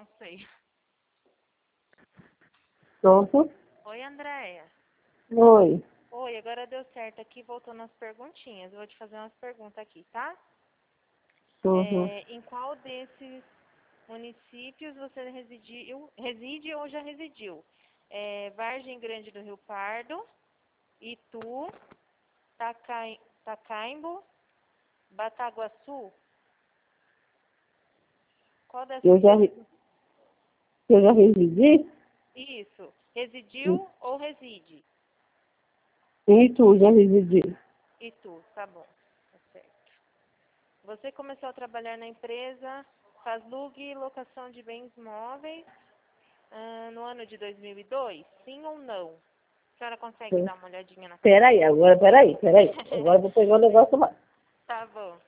não sei. Pronto? Oi, Andréia. Oi. Oi, agora deu certo aqui, voltando às perguntinhas. Eu vou te fazer umas perguntas aqui, tá? Uhum. Em qual desses municípios você reside ou já residiu? Vargem Grande do Rio Pardo, Itu, Tacaimbo, Bataguaçu? Qual dessas Eu já, vezes? eu já residi Isso. Residiu ou reside? e tu já residi. Itu, tá bom. Tá certo. Você começou a trabalhar na empresa Fazlug Locação de Bens Móveis no ano de 2002? Sim ou não? A senhora consegue dar uma olhadinha na Peraí, agora, peraí. Agora eu vou pegar o negócio lá. Tá bom.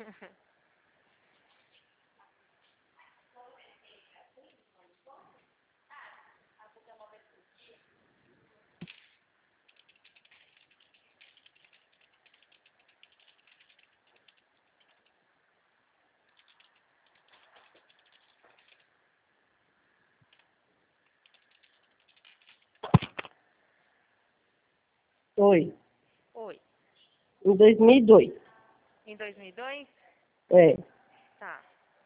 Oi. Oi. Em 2002. Em 2002? É. Tá.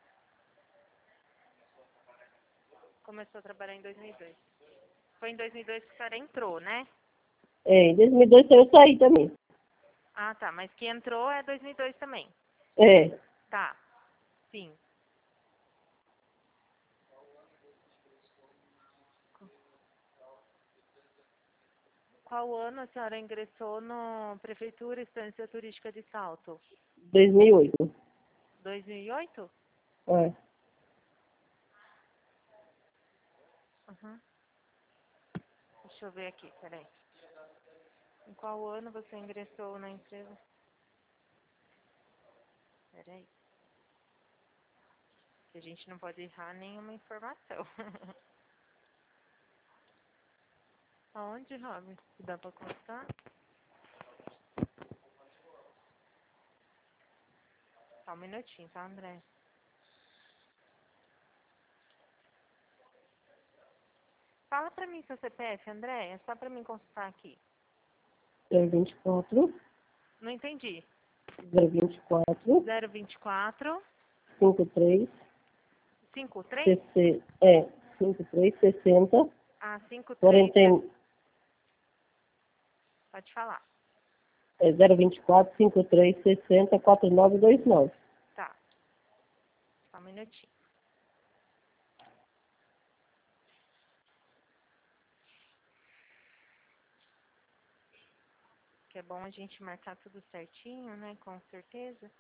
Começou a trabalhar em 2002. Foi em 2002 que a senhora entrou, né? Em 2002 eu saí também. Ah, tá. Mas que entrou é 2002 também. É. Tá. Sim. Qual ano a senhora ingressou na Prefeitura Estância Turística de Salto? 2008. 2008? É. Uhum. Deixa eu ver aqui, peraí. Em qual ano você ingressou na empresa? Peraí. Que a gente não pode errar nenhuma informação. Aonde, Rob? Dá pra constar? Só um minutinho, tá, André? Fala pra mim seu CPF, André. É só pra mim consultar aqui. 024, Não entendi. 024, 024 53, 53? 60, 53, 60, Ah, 53. 40, Pode falar. 024, 53, 60, 4929. Tá. Só um minutinho. Que é bom a gente marcar tudo certinho, né? Com certeza.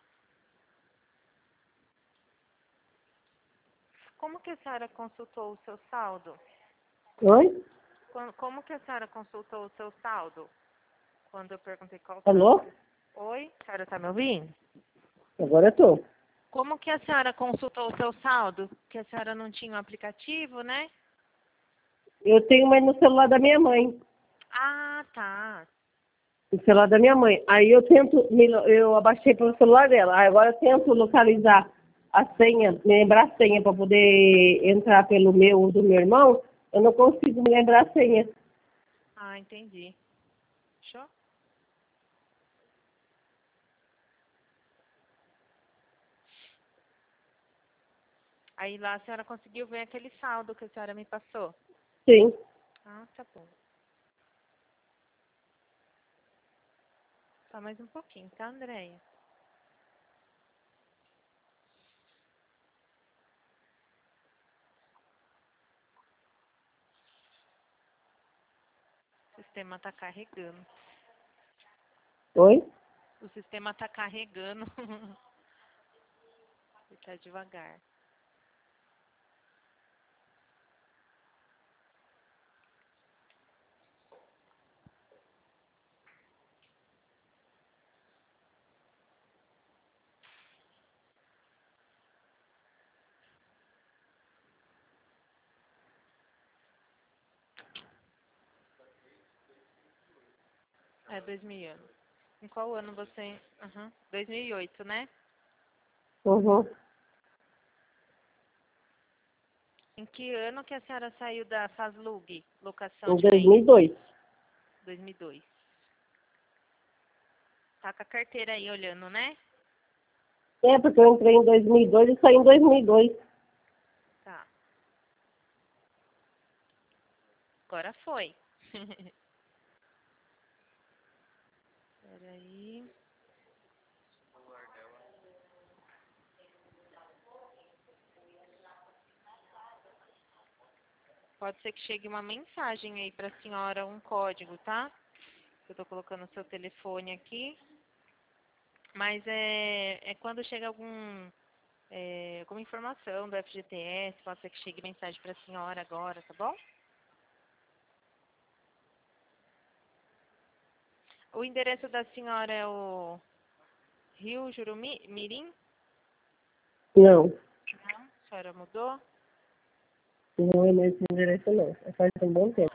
Como que a senhora consultou o seu saldo? Oi? Como que a senhora consultou o seu saldo? Quando eu perguntei qual que era o Alô? seu... Oi? A senhora tá me ouvindo? Agora eu tô. Como que a senhora consultou o seu saldo? Que a senhora não tinha o aplicativo, né? Eu tenho mais no celular da minha mãe. Ah, tá. No celular da minha mãe. Aí eu tento, eu abaixei pelo celular dela. Aí agora eu tento localizar a senha, me lembrar a senha para poder entrar pelo meu ou do meu irmão. Eu não consigo me lembrar a senha. Ah, entendi. Show? Aí lá a senhora conseguiu ver aquele saldo que a senhora me passou? Sim. Ah, tá bom. Só mais um pouquinho, tá, Andréia? O sistema tá carregando. Oi? O sistema tá carregando. Ele tá devagar. É 2000 anos. Em qual ano você... 2008, né? Uhum. Em que ano que a senhora saiu da Fazlug, locação Em de bens? 2002. 2002. Tá com a carteira aí olhando, né? É, porque eu entrei em 2002 e saí em 2002. Tá. Agora foi. Peraí. Pode ser que chegue uma mensagem aí pra senhora, um código, tá? Eu tô colocando o seu telefone aqui. Mas é quando chega alguma informação do FGTS, pode ser que chegue mensagem pra senhora agora, tá bom? O endereço da senhora é o Rio Jurumirim? Não, Não. A senhora mudou? não é nesse endereço não. Faz um bom tempo.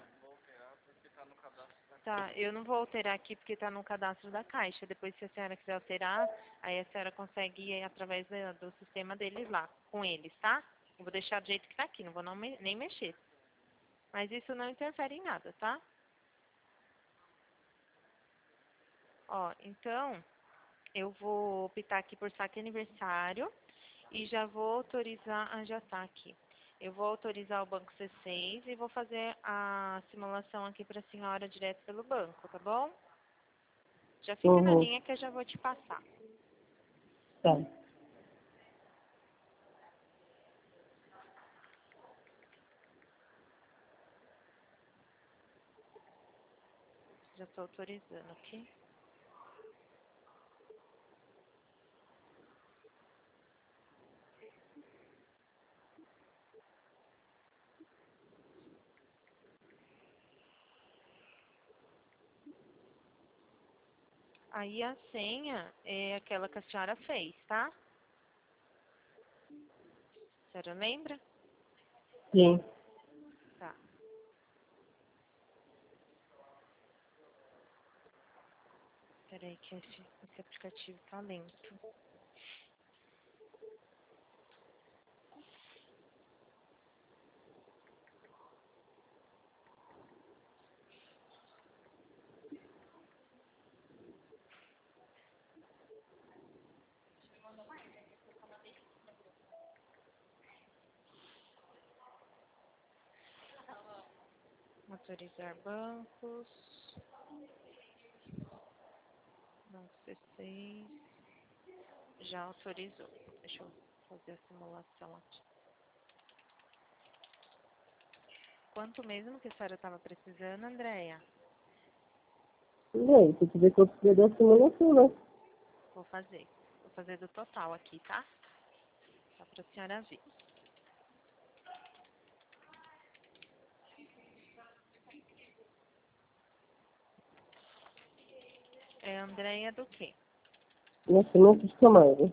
Tá, eu não vou alterar aqui porque tá no cadastro da Caixa. Depois, se a senhora quiser alterar, aí a senhora consegue ir através do sistema deles lá, com eles, tá? Eu vou deixar do jeito que tá aqui, não vou nem mexer. Mas isso não interfere em nada, tá? Ó, então, eu vou optar aqui por saque aniversário e já vou autorizar, já tá aqui. Eu vou autorizar o banco C6 e vou fazer a simulação aqui pra senhora direto pelo banco, tá bom? Já fica na Uhum. linha que eu já vou te passar. Tá. Já estou autorizando aqui. Aí a senha é aquela que a senhora fez, tá? A senhora lembra? Sim. Tá. Peraí que esse aplicativo tá lento. Autorizar bancos. Banco C6. Já autorizou. Deixa eu fazer a simulação aqui. Quanto mesmo que a senhora estava precisando, Andréia? Bem, tem que ver quanto precisa da simulação, né? Vou fazer. Vou fazer do total aqui, tá? Só pra senhora ver. É Andréia do quê? Nascimento de Camargo.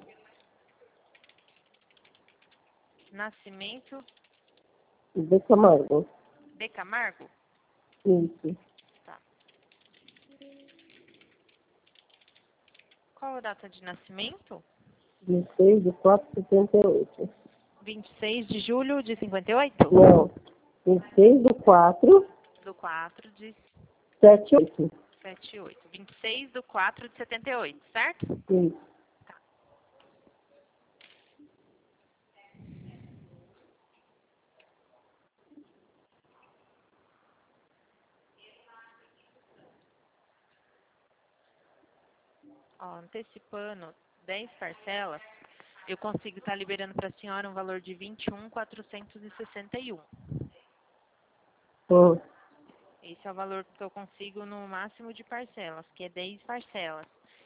Nascimento De Camargo. de Camargo? Isso. Tá. Qual a data de nascimento? 26/4/78. 26 de julho de 58? Não. 26/4/78. Do 4 de 78. 26 do 4 de 78, certo? Isso. Ó, antecipando 10 parcelas, eu consigo estar liberando para a senhora um valor de 21.461. Hum. Esse é o valor que eu consigo no máximo de parcelas, que é 10 parcelas.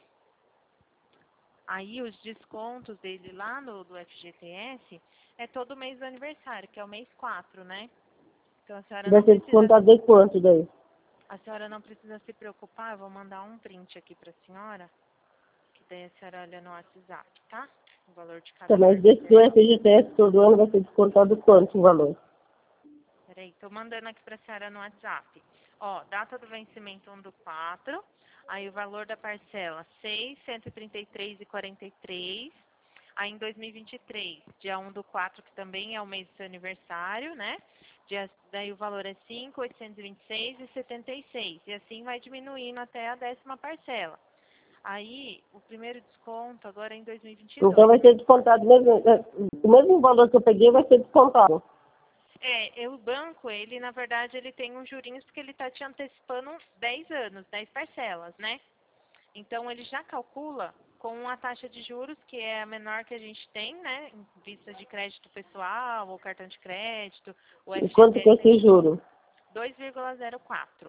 Aí os descontos dele lá do FGTS é todo mês do aniversário, que é o mês 4, né? Então Vai ser descontado de quanto daí? a senhora não precisa se preocupar, eu vou mandar um print aqui para a senhora, que daí a senhora olha no WhatsApp, tá? O valor de cada Tá, mas desse do parcela. FGTS todo ano vai ser descontado quanto o valor? Peraí, tô mandando aqui pra senhora no WhatsApp. Ó, data do vencimento 1/4, aí o valor da parcela 6.133,43. Aí em 2023, dia 1/4, que também é o mês do seu aniversário, né? Daí o valor é 5.826,76. E assim vai diminuindo até a 10ª parcela. Aí, o primeiro desconto agora é em 2022. Então vai ser descontado mesmo, o mesmo valor que eu peguei vai ser descontado. O banco, ele na verdade, ele tem uns jurinhos porque ele está te antecipando 10 anos, 10 parcelas, né? Então, ele já calcula com a taxa de juros, que é a menor que a gente tem, né? Em vista de crédito pessoal, ou cartão de crédito, o E quanto que é esse FGTS, juro? 2,04.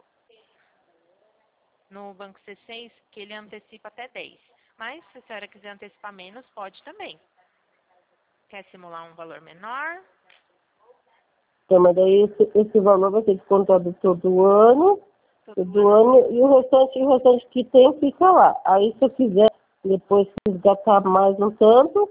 No Banco C6, que ele antecipa até 10. Mas, se a senhora quiser antecipar menos, pode também. Quer simular um valor menor? Então, mas daí esse valor vai ser descontado todo ano, Todo ano. e o restante que tem fica lá. Aí se eu quiser depois resgatar mais um tanto,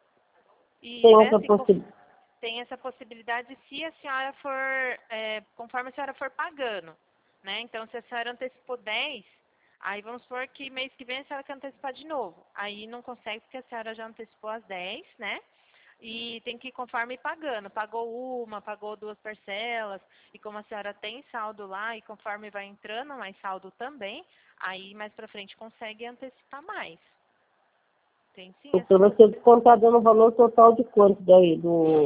E, tem né, essa possibilidade. tem essa possibilidade se a senhora for, conforme a senhora for pagando, né? Então, se a senhora antecipou 10, aí vamos supor que mês que vem a senhora quer antecipar de novo. Aí não consegue porque a senhora já antecipou as 10, né? E tem que ir conforme ir pagando. Pagou uma, pagou 2 parcelas, e como a senhora tem saldo lá, e conforme vai entrando mais saldo também, aí mais pra frente consegue antecipar mais. Tem sim essa Então vai ser possibilidade. descontado no valor total de quanto daí,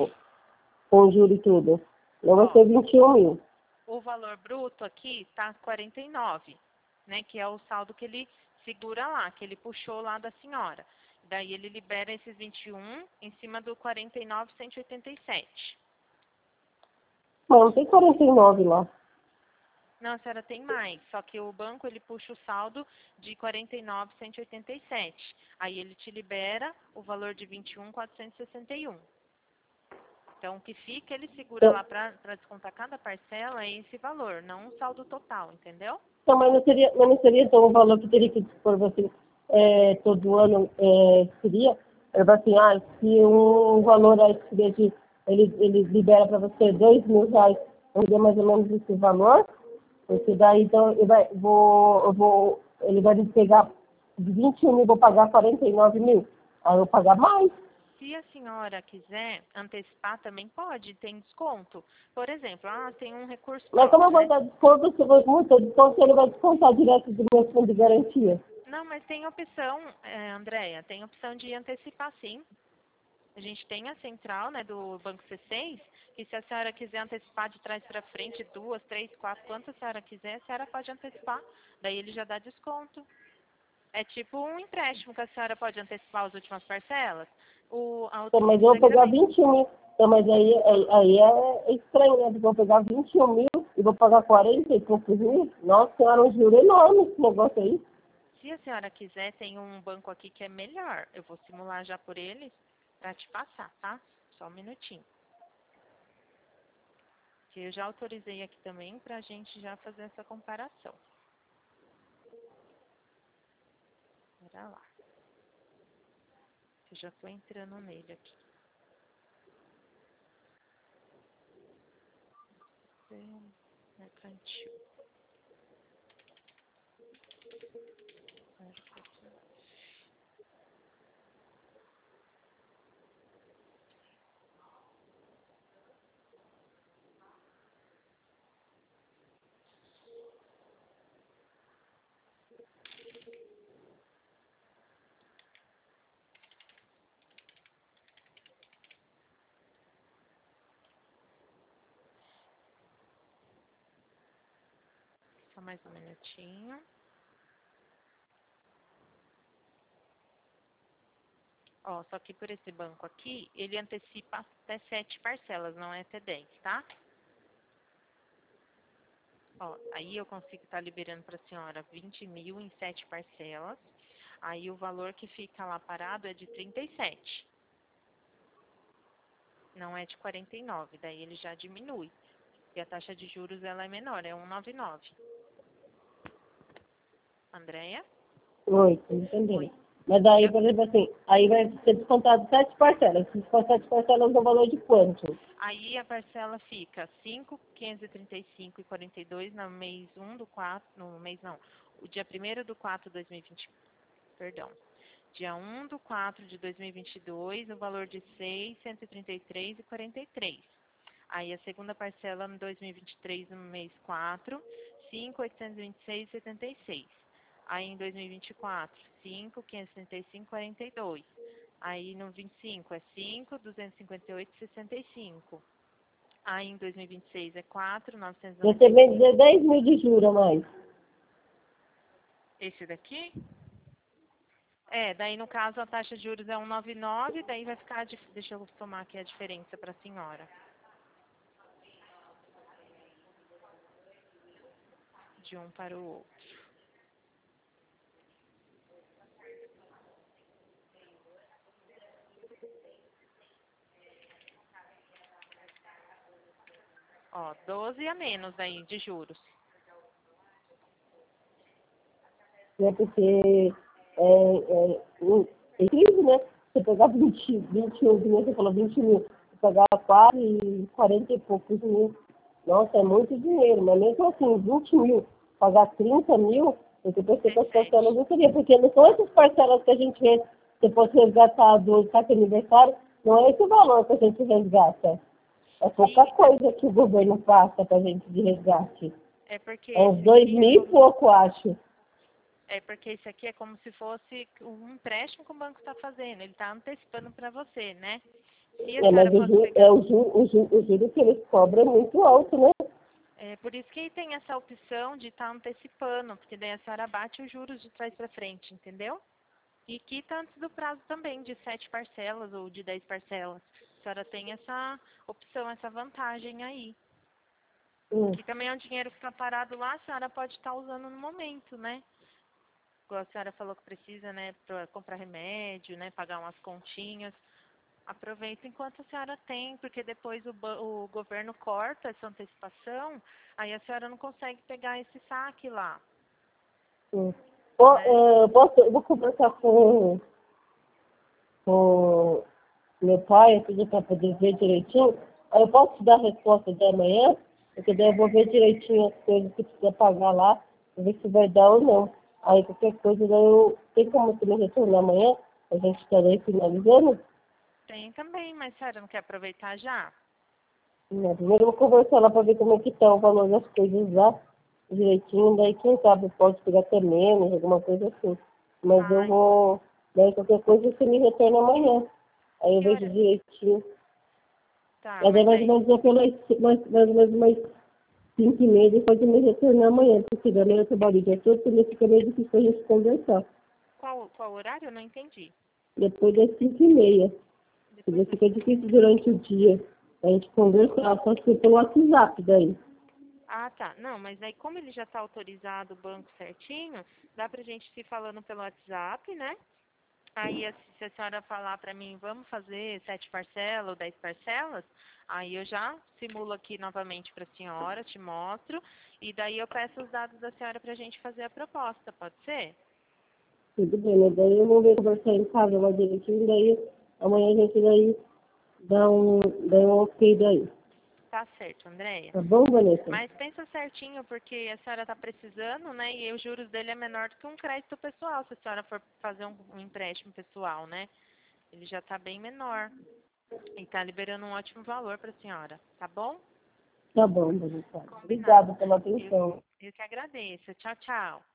com juro e tudo? Não vai Ó, ser 21 mil. o valor bruto aqui tá 49, né? Que é o saldo que ele segura lá, que ele puxou lá da senhora. Daí ele libera esses 21 em cima do 49.187. Mas não tem 49 lá. Não, a senhora tem mais, só que o banco ele puxa o saldo de 49.187. Aí ele te libera o valor de 21.461. Então, o que fica, ele segura Então, lá para descontar cada parcela é esse valor, não o saldo total, entendeu? então, mas não seria então o valor que teria que dispor você todo ano seria? Eu assim, se um valor aí seria ele libera para você 2.000 reais, seria mais ou menos esse valor, porque daí então ele vai me pegar de 21 mil, vou pagar 49 mil. Aí eu vou pagar mais. Se a senhora quiser antecipar, também pode, tem desconto. Por exemplo, tem um recurso Mas como eu próprio, vou né? dar desconto, se eu vou muito desconto, ele vai descontar direto do meu fundo de garantia. Não, mas tem opção, Andréia, tem opção de antecipar, sim. A gente tem a central, né, do Banco C6, que se a senhora quiser antecipar de trás para frente, 2, 3, 4, quanto a senhora quiser, a senhora pode antecipar. Daí ele já dá desconto. É tipo um empréstimo que a senhora pode antecipar as últimas parcelas. A Então, outra mas eu vou pegar também. 21 mil. Então, mas aí é estranho, né? Porque eu vou pegar 21 mil e vou pagar 40 e poucos mil. Nossa senhora, um juro enorme esse negócio aí. Se a senhora quiser, tem um banco aqui que é melhor. Eu vou simular já por ele para te passar, tá? Só um minutinho. Que eu já autorizei aqui também para a gente já fazer essa comparação. Pera lá. Eu já estou entrando nele aqui. Mercantil. Só mais um minutinho. Ó, só que por esse banco aqui, ele antecipa até 7 parcelas, não é até 10, tá? Ó, aí eu consigo estar liberando para a senhora 20 mil em 7 parcelas. Aí o valor que fica lá parado é de 37. Não é de 49, daí ele já diminui. E a taxa de juros ela é menor, é 1,99. Andréia? Oi, tô entendendo. Oi. Mas daí, Eu- por exemplo, assim, aí vai ser descontado 7 parcelas. Se for 7 parcelas, o valor de quanto? Aí a parcela fica 5.535,42 no mês 1 do 4, no mês não, o dia 1º do 4 de 2020, perdão. Dia 1/4 de 2022, o valor de R$ 6.133,43. Aí a segunda parcela no 2023, no mês 4, R$ 5.826,76. Aí em 2024, R$ 5.535,42. Aí no 25 é R$ 5.258,65. Aí em 2026 é 4.990. Você vai dizer 10 mil de juros a mais. Esse daqui? Daí no caso a taxa de juros é 1,99, daí vai ficar, deixa eu somar aqui a diferença para a senhora. De um para o outro. Ó, 12 a menos aí de juros. Né? Porque é crise, né? Você pegar 21 mil, você falou 20 mil, você pegar quase 40 e poucos mil. Nossa, é muito dinheiro, mas mesmo assim, 20 mil, pagar 30 mil, eu pensei que as parcelas não seria, porque não são essas parcelas que a gente vê, se fosse resgatar do cartão aniversário, não é esse o valor que a gente resgata. É pouca coisa que o governo passa pra gente de resgate. É porque É uns 2 mil e pouco, acho. É porque isso aqui é como se fosse um empréstimo que o banco está fazendo. Ele está antecipando para você, né? Se a senhora Mas o juro que eles cobram é muito alto, né? É por isso que tem essa opção de estar antecipando, porque daí a senhora bate os juros de trás para frente, entendeu? E quita antes do prazo também, de 7 parcelas ou de 10 parcelas. A senhora tem essa opção, essa vantagem aí. Que também é um dinheiro que está parado lá, a senhora pode estar usando no momento, né? Igual a senhora falou que precisa, né, para comprar remédio, né, pagar umas continhas. Aproveita enquanto a senhora tem, porque depois o governo corta essa antecipação, aí a senhora não consegue pegar esse saque lá. Né? Eu vou conversar com meu pai, aqui para poder ver direitinho. Aí eu posso te dar a resposta de amanhã, porque daí eu vou ver direitinho as coisas que precisa pagar lá, para ver se vai dar ou não. Aí qualquer coisa, daí eu tenho como você me retornar amanhã, a gente estarei finalizando? Tem também, mas a senhora não quer aproveitar já? Não, primeiro eu vou conversar lá para ver como é que tá o valor das coisas lá, direitinho, daí quem sabe pode pegar até menos, alguma coisa assim. Mas eu vou, daí qualquer coisa você me retorna amanhã. Aí eu vejo direitinho. Tá, Mas aí mais ou menos mais ou menos umas 5h30 depois de me retornar amanhã, porque daí eu trabalho o dia todo, também fica meio difícil a gente conversar. Qual horário? Eu não entendi. Depois das 5h30. Porque fica difícil durante o dia a gente conversar, só que pelo WhatsApp daí. Ah, tá. Não, mas aí como ele já está autorizado o banco certinho, dá pra gente se falando pelo WhatsApp, né? Aí se a senhora falar pra mim, vamos fazer 7 parcelas ou 10 parcelas, aí eu já simulo aqui novamente pra senhora, te mostro, e daí eu peço os dados da senhora pra gente fazer a proposta, pode ser? Tudo bem, né? Daí eu vou ver conversar em casa lá direitinho, daí amanhã a gente daí dá um ok daí. Tá certo, Andréia. Tá bom, Vanessa? Mas pensa certinho, porque a senhora tá precisando, né? E os juros dele é menor do que um crédito pessoal, se a senhora for fazer um empréstimo pessoal, né? Ele já tá bem menor. E tá liberando um ótimo valor pra senhora, tá bom? Tá bom, Vanessa. Combinado. Obrigada pela atenção. Eu que agradeço. Tchau, tchau.